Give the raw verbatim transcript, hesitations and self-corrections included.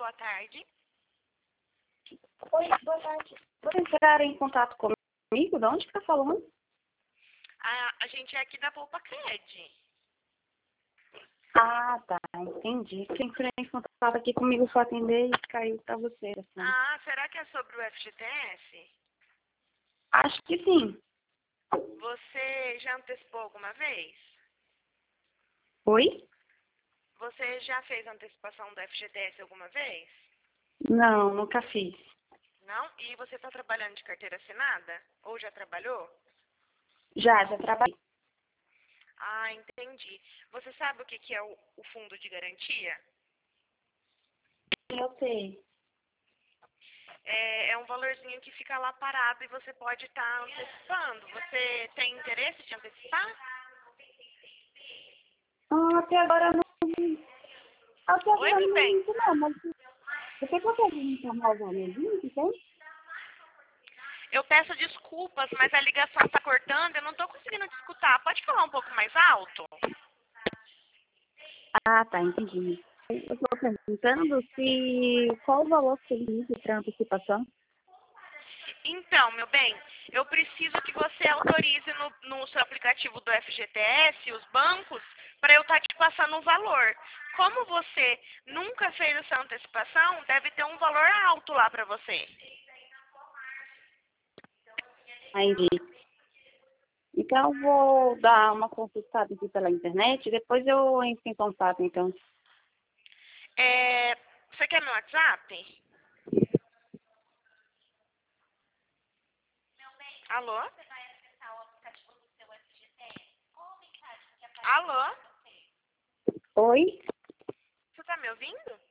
boa tarde. Oi, boa tarde. Vou entrar em contato comigo? De onde que tá falando? A, a gente é aqui da Poupa Cred. Ah, tá. Entendi. Quem entrou em contato aqui comigo foi atender e caiu pra você. Assim. Ah, será que é sobre o F G T S? Acho que sim. Você já antecipou alguma vez? Oi? Você já fez antecipação do F G T S alguma vez? Não, nunca fiz. Não? E você está trabalhando de carteira assinada? Ou já trabalhou? Já, já trabalhei. Ah, entendi. Você sabe o que, que é o, o fundo de garantia? Eu sei. É, é um valorzinho que fica lá parado e você pode estar antecipando. Você tem interesse de antecipar? Ah, até agora não. Até Oi, agora meu não bem. muito não, mas você consegue me informar o valorzinho que tem? Eu peço desculpas, mas a ligação está cortando, eu não estou conseguindo te escutar. Pode falar um pouco mais alto? Ah, tá, entendi. Eu estou perguntando se qual o valor que tem limite para antecipação. Então, meu bem, eu preciso que você autorize no, no seu aplicativo do F G T S os bancos para eu estar te passando um valor. Como você nunca fez essa antecipação, deve ter um valor alto lá para você. Entendi. Então, eu vou dar uma consultada aqui pela internet e depois eu entro em contato, então. É, você quer meu WhatsApp? Alô? Alô? Oi? Você está me ouvindo?